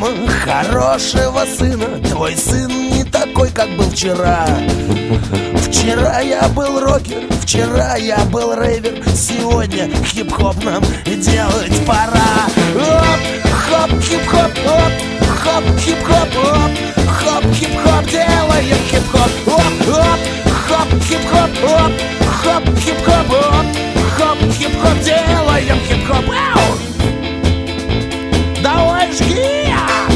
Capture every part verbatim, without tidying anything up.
мама хорошего сына. Твой сын не такой, как был вчера. Вчера я был рокер, вчера я был рейвер. Сегодня хип-хоп нам делать пора. Оп, хоп, хип-хоп, оп, хоп, хип-хоп, оп, хоп, хип-хоп, делаем хип-хоп. Оп, оп, хоп, хип-хоп, оп, хоп, хип-хоп, оп, хоп, хип-хоп, делаем хип-хоп. Ау! Давай жги!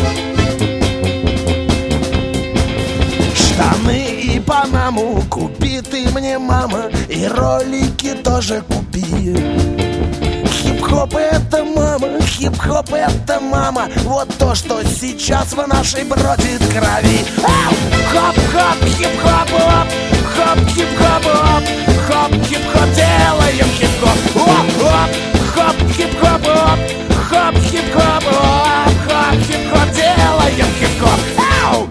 Штаны и панаму купи ты мне, мама, и ролики тоже купи. Хип-хоп это мама, хип-хоп это мама. Вот то, что сейчас в нашей бродит крови. Ау! Хоп-хоп, хип-хоп, оп, хоп, хип-хоп, оп, хоп, хип-хоп, делаем хип-хоп. Оп, оп, хоп, хип-хоп, оп, хоп, хип-хоп, оп, хоп, хип-хоп, делаем хип-хоп. Ау!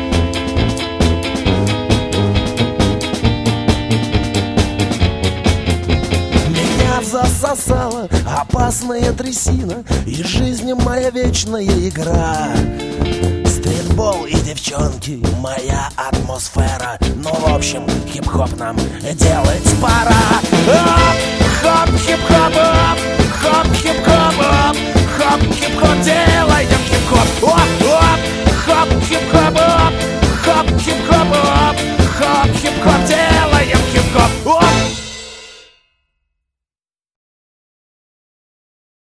Меня засосала опасная трясина, и жизнь моя вечная игра. Стритбол и девчонки, моя атмосфера. Ну, в общем, хип-хоп нам делать